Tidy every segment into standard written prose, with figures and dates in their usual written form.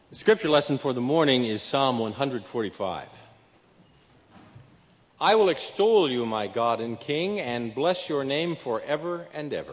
The scripture lesson for the morning is Psalm 145. I will extol you, my God and King, and bless your name forever and ever.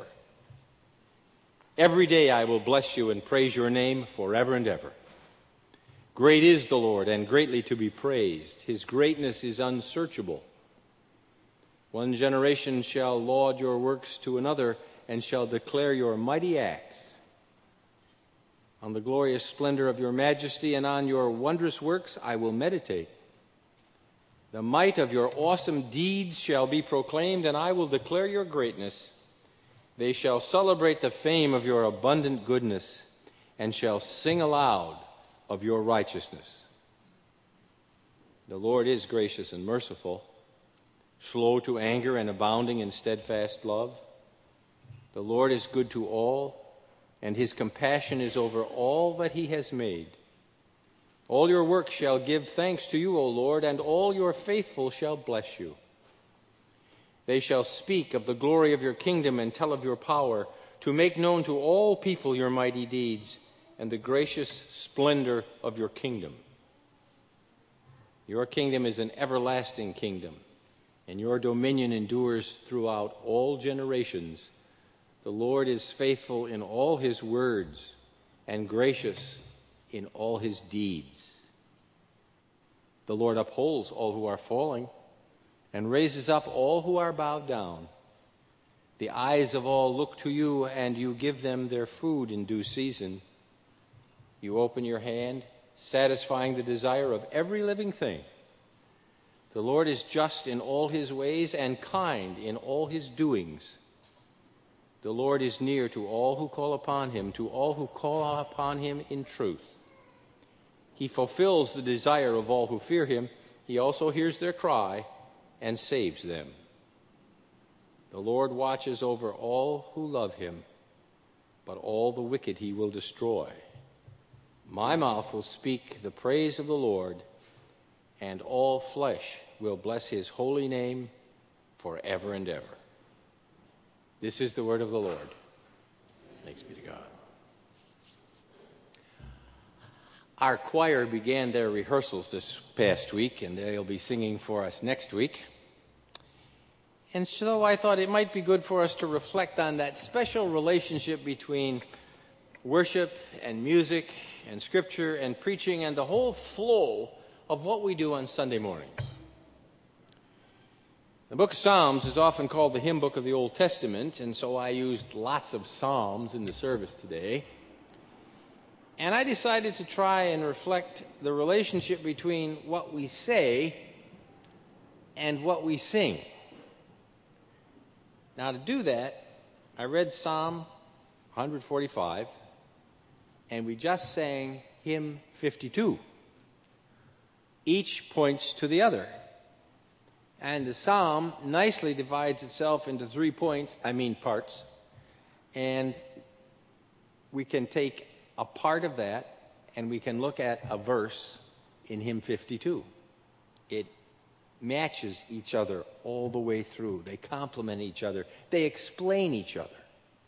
Every day I will bless you and praise your name forever and ever. Great is the Lord, and greatly to be praised. His greatness is unsearchable. One generation shall laud your works to another, and shall declare your mighty acts. On the glorious splendor of your majesty and on your wondrous works I will meditate. The might of your awesome deeds shall be proclaimed, and I will declare your greatness. They shall celebrate the fame of your abundant goodness, and shall sing aloud of your righteousness. The Lord is gracious and merciful, slow to anger and abounding in steadfast love. The Lord is good to all, and his compassion is over all that he has made. All your works shall give thanks to you, O Lord, and all your faithful shall bless you. They shall speak of the glory of your kingdom and tell of your power, to make known to all people your mighty deeds and the gracious splendor of your kingdom. Your kingdom is an everlasting kingdom, and your dominion endures throughout all generations. The Lord is faithful in all his words and gracious in all his deeds. The Lord upholds all who are falling and raises up all who are bowed down. The eyes of all look to you, and you give them their food in due season. You open your hand, satisfying the desire of every living thing. The Lord is just in all his ways and kind in all his doings. The Lord is near to all who call upon him, to all who call upon him in truth. He fulfills the desire of all who fear him. He also hears their cry and saves them. The Lord watches over all who love him, but all the wicked he will destroy. My mouth will speak the praise of the Lord, and all flesh will bless his holy name forever and ever. This is the word of the Lord. Thanks be to God. Our choir began their rehearsals this past week, and they'll be singing for us next week. And so I thought it might be good for us to reflect on that special relationship between worship and music and scripture and preaching and the whole flow of what we do on Sunday mornings. The book of Psalms is often called the hymn book of the Old Testament, and so I used lots of psalms in the service today. And I decided to try and reflect the relationship between what we say and what we sing. Now, to do that, I read Psalm 145, and we just sang hymn 52. Each points to the other. And the psalm nicely divides itself into parts. And we can take a part of that and we can look at a verse in hymn 52. It matches each other all the way through. They complement each other. They explain each other.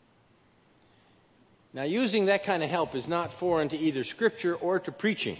Now, using that kind of help is not foreign to either scripture or to preaching.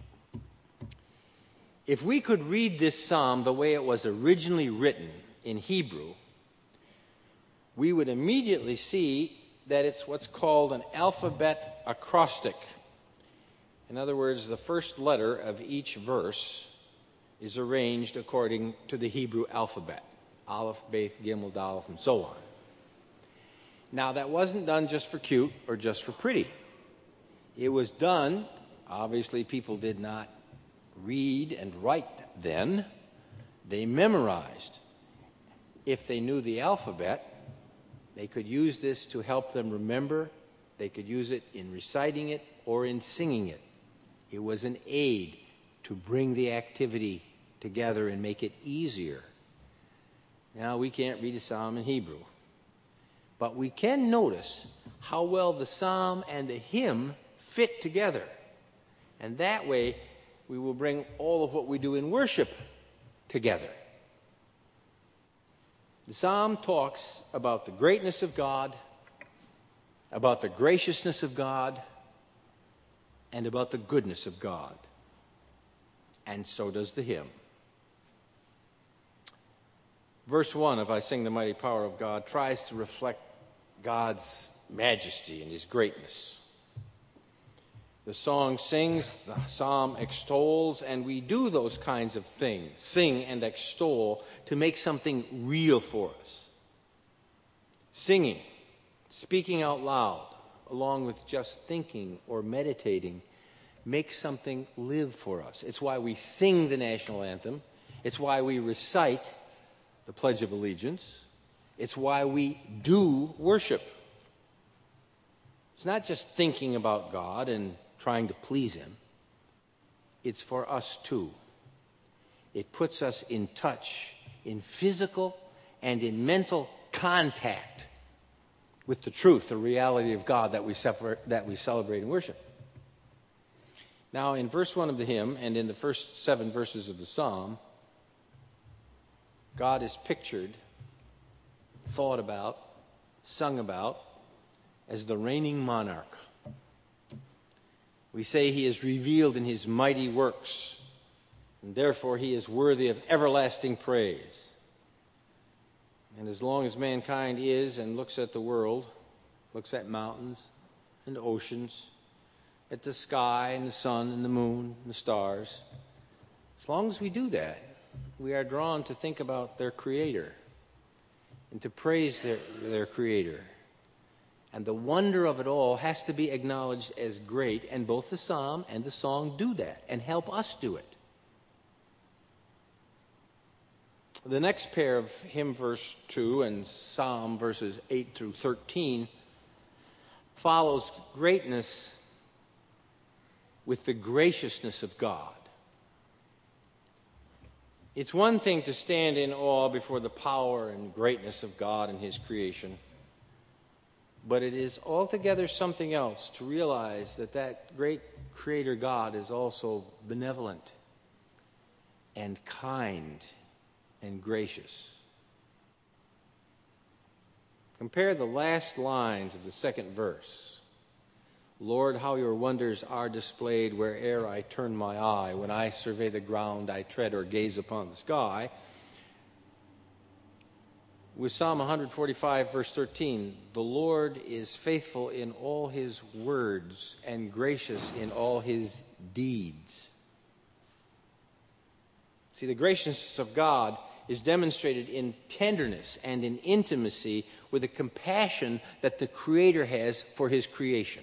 If we could read this psalm the way it was originally written in Hebrew, we would immediately see that it's what's called an alphabet acrostic. In other words, the first letter of each verse is arranged according to the Hebrew alphabet. Aleph, Beth, Gimel, Daleth, and so on. Now, that wasn't done just for cute or just for pretty. It was done, obviously people did not read and write then. They memorized. If they knew the alphabet, they could use this to help them remember. They could use it in reciting it or in singing it. It was an aid to bring the activity together and make it easier. Now, we can't read a psalm in Hebrew, but we can notice how well the psalm and the hymn fit together. And that way, we will bring all of what we do in worship together. The psalm talks about the greatness of God, about the graciousness of God, and about the goodness of God. And so does the hymn. Verse 1 of I Sing the Mighty Power of God tries to reflect God's majesty and his greatness. The song sings, the psalm extols, and we do those kinds of things, sing and extol, to make something real for us. Singing, speaking out loud, along with just thinking or meditating, makes something live for us. It's why we sing the national anthem. It's why we recite the Pledge of Allegiance. It's why we do worship. It's not just thinking about God and trying to please him. It's for us too. It puts us in touch, in physical and in mental contact with the truth, the reality of God that we celebrate and worship. Now, in verse 1 of the hymn and in the first 7 verses of the psalm, God is pictured, thought about, sung about as the reigning monarch. We say he is revealed in his mighty works, and therefore he is worthy of everlasting praise. And as long as mankind is and looks at the world, looks at mountains and oceans, at the sky and the sun and the moon and the stars, as long as we do that, we are drawn to think about their Creator and to praise their Creator. And the wonder of it all has to be acknowledged as great, and both the psalm and the song do that and help us do it. The next pair of hymn verse 2 and psalm verses 8 through 13 follows greatness with the graciousness of God. It's one thing to stand in awe before the power and greatness of God and his creation, but it is altogether something else to realize that that great Creator God is also benevolent and kind and gracious. Compare the last lines of the second verse. Lord, how your wonders are displayed where'er I turn my eye. When I survey the ground I tread or gaze upon the sky. With Psalm 145, verse 13, the Lord is faithful in all his words and gracious in all his deeds. See, the graciousness of God is demonstrated in tenderness and in intimacy with the compassion that the Creator has for his creation.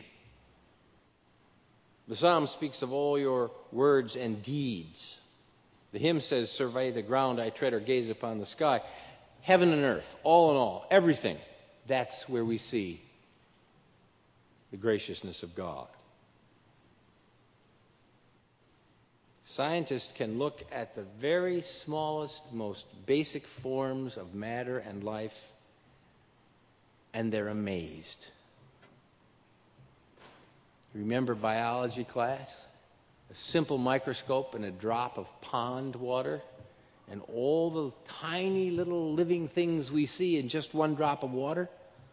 The psalm speaks of all your words and deeds. The hymn says, survey the ground I tread or gaze upon the sky. Heaven and earth, all in all, everything. That's where we see the graciousness of God. Scientists can look at the very smallest, most basic forms of matter and life, and they're amazed. Remember biology class? A simple microscope and a drop of pond water, and all the tiny little living things we see in just one drop of water?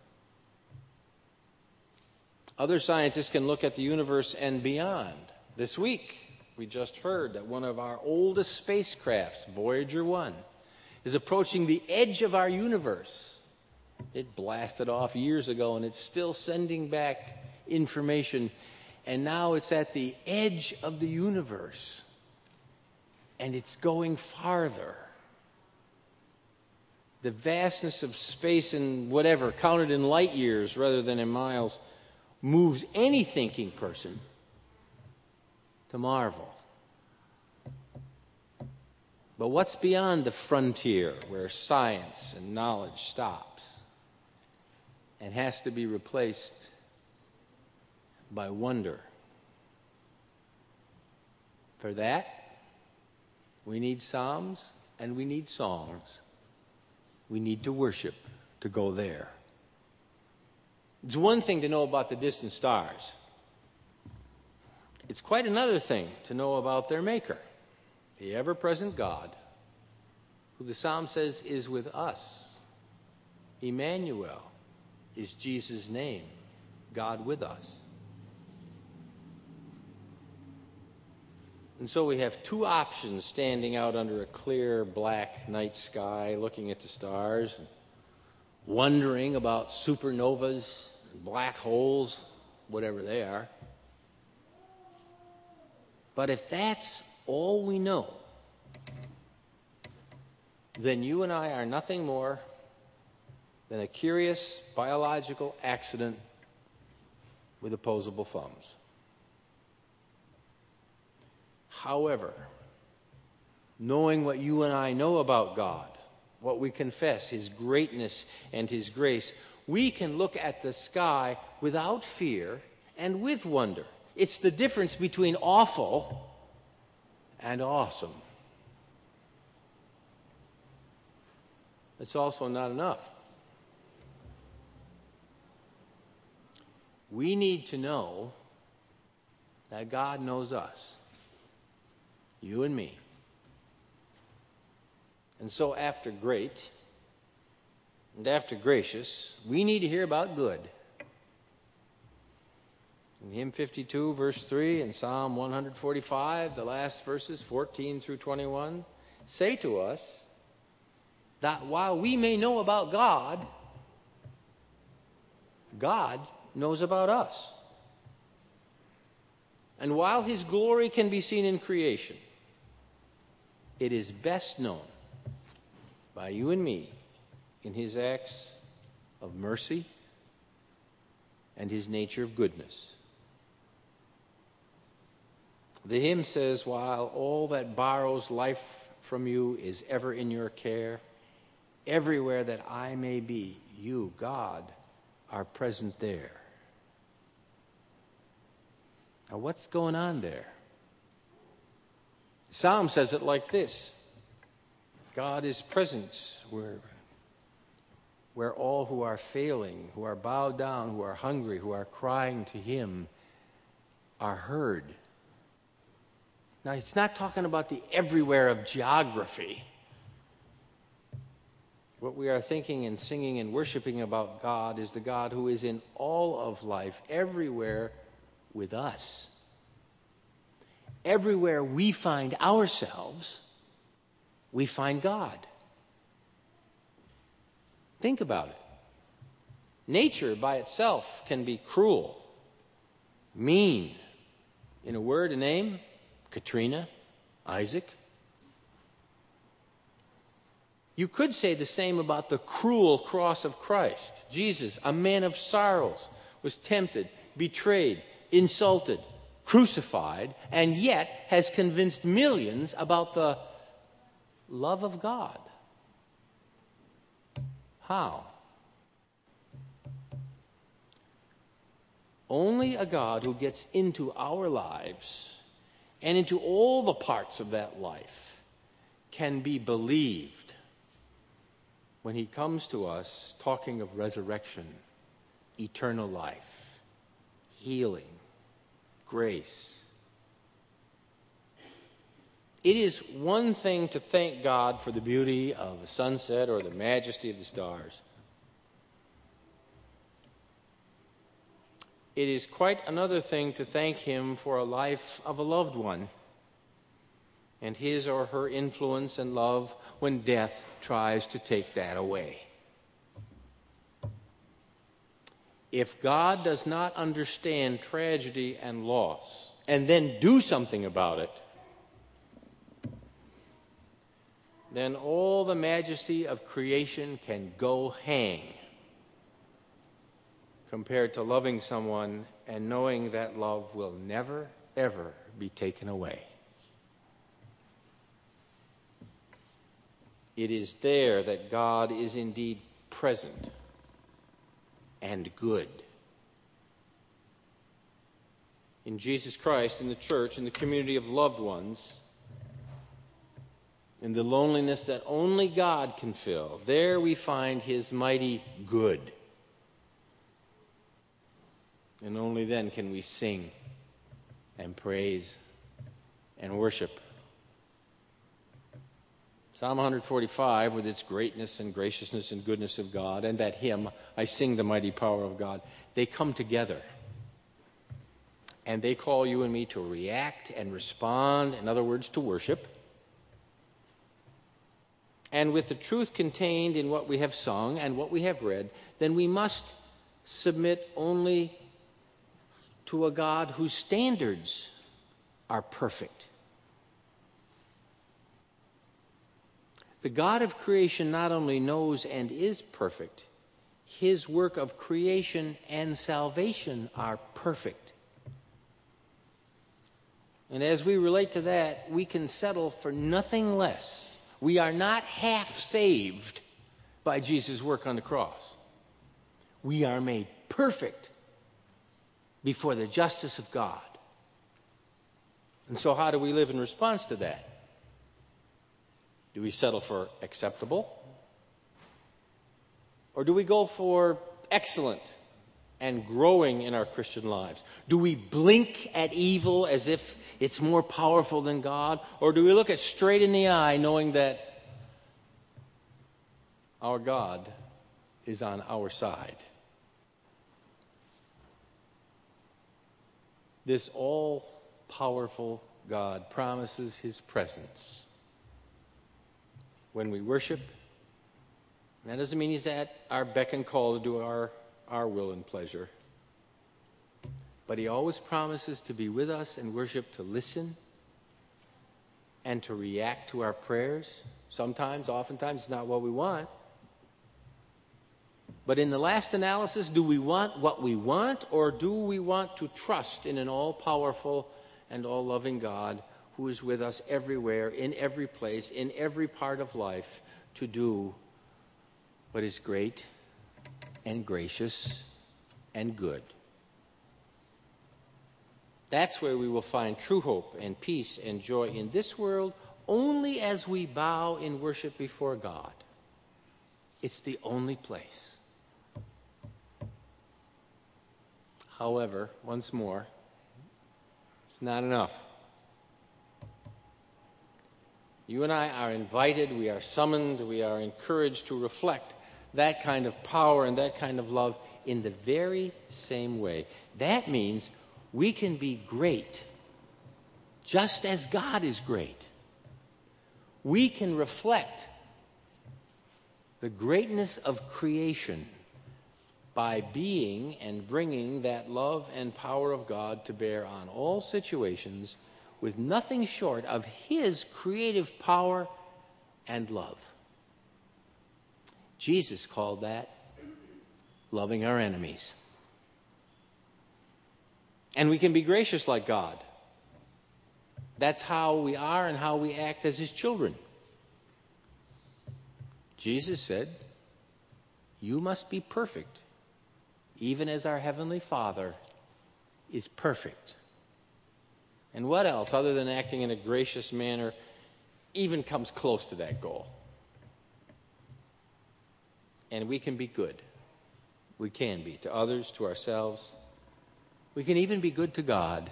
Other scientists can look at the universe and beyond. This week, we just heard that one of our oldest spacecrafts, Voyager 1, is approaching the edge of our universe. It blasted off years ago, and it's still sending back information. And now it's at the edge of the universe, and it's going farther. The vastness of space and whatever, counted in light years rather than in miles, moves any thinking person to marvel. But what's beyond the frontier where science and knowledge stops and has to be replaced by wonder? For that, we need psalms and we need songs. We need to worship to go there. It's one thing to know about the distant stars. It's quite another thing to know about their maker, the ever-present God, who the psalm says is with us. Emmanuel is Jesus' name, God with us. And so we have two options standing out under a clear black night sky, looking at the stars, wondering about supernovas, black holes, whatever they are. But if that's all we know, then you and I are nothing more than a curious biological accident with opposable thumbs. However, knowing what you and I know about God, what we confess, His greatness and His grace, we can look at the sky without fear and with wonder. It's the difference between awful and awesome. It's also not enough. We need to know that God knows us, you and me. And so after great and after gracious, we need to hear about good. In Hymn 52, verse 3, and Psalm 145, the last verses, 14 through 21, say to us that while we may know about God, God knows about us. And while His glory can be seen in creation, it is best known by you and me in His acts of mercy and His nature of goodness. The hymn says, while all that borrows life from you is ever in your care, everywhere that I may be, you, God, are present there. Now, what's going on there? The Psalm says it like this: God is present where all who are failing, who are bowed down, who are hungry, who are crying to Him are heard. Now, it's not talking about the everywhere of geography. What we are thinking and singing and worshiping about God is the God who is in all of life, everywhere with us. Everywhere we find ourselves, we find God. Think about it. Nature by itself can be cruel, mean. In a word, a name, Katrina, Isaac. You could say the same about the cruel cross of Christ. Jesus, a man of sorrows, was tempted, betrayed, insulted, crucified, and yet has convinced millions about the love of God. How? Only a God who gets into our lives and into all the parts of that life can be believed when He comes to us talking of resurrection, eternal life, healing, grace. It is one thing to thank God for the beauty of the sunset or the majesty of the stars. It is quite another thing to thank Him for a life of a loved one and his or her influence and love when death tries to take that away. If God does not understand tragedy and loss and then do something about it, then all the majesty of creation can go hang compared to loving someone and knowing that love will never, ever be taken away. It is there that God is indeed present and good. In Jesus Christ, in the church, in the community of loved ones, in the loneliness that only God can fill, there we find His mighty good. And only then can we sing and praise and worship. Psalm 145, with its greatness and graciousness and goodness of God, and that hymn, I sing the mighty power of God, they come together. And they call you and me to react and respond, in other words, to worship. And with the truth contained in what we have sung and what we have read, then we must submit only to a God whose standards are perfect. The God of creation not only knows and is perfect, his work of creation and salvation are perfect. And as we relate to that, we can settle for nothing less. We are not half saved by Jesus' work on the cross. We are made perfect before the justice of God. And so how do we live in response to that? Do we settle for acceptable? Or do we go for excellent and growing in our Christian lives? Do we blink at evil as if it's more powerful than God? Or do we look it straight in the eye knowing that our God is on our side? This all-powerful God promises his presence when we worship. That doesn't mean he's at our beck and call to do our will and pleasure. But he always promises to be with us in worship, to listen and to react to our prayers. Sometimes, oftentimes, it's not what we want. But in the last analysis, do we want what we want, or do we want to trust in an all-powerful and all-loving God who is with us everywhere, in every place, in every part of life, to do what is great and gracious and good? That's where we will find true hope and peace and joy in this world, only as we bow in worship before God. It's the only place. However, once more, it's not enough. You and I are invited, we are summoned, we are encouraged to reflect that kind of power and that kind of love in the very same way. That means we can be great just as God is great. We can reflect the greatness of creation by being and bringing that love and power of God to bear on all situations with nothing short of his creative power and love. Jesus called that loving our enemies. And we can be gracious like God. That's how we are and how we act as his children. Jesus said, "You must be perfect, even as our Heavenly Father is perfect." And what else, other than acting in a gracious manner, even comes close to that goal? And we can be good. We can be to others, to ourselves. We can even be good to God.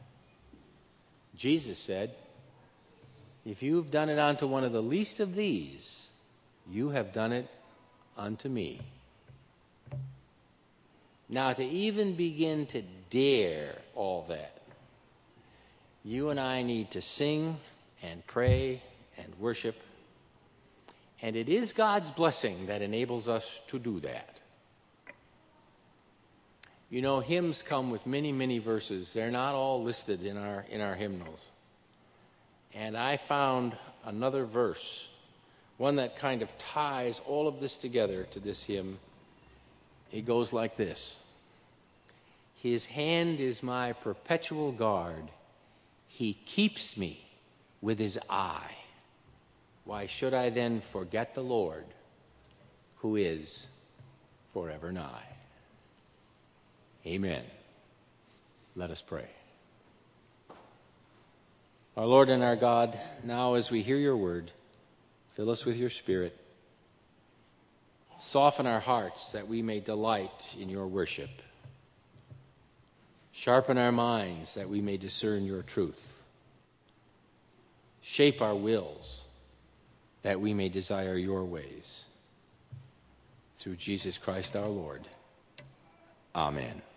Jesus said, "If you've done it unto one of the least of these, you have done it unto me." Now, to even begin to dare all that, you and I need to sing and pray and worship. And it is God's blessing that enables us to do that. You know, hymns come with many, many verses. They're not all listed in our hymnals. And I found another verse, one that kind of ties all of this together to this hymn. It goes like this: "His hand is my perpetual guard. He keeps me with his eye. Why should I then forget the Lord, who is forever nigh?" Amen. Let us pray. Our Lord and our God, now as we hear your word, fill us with your Spirit. Soften our hearts that we may delight in your worship. Sharpen our minds that we may discern your truth. Shape our wills that we may desire your ways. Through Jesus Christ our Lord. Amen.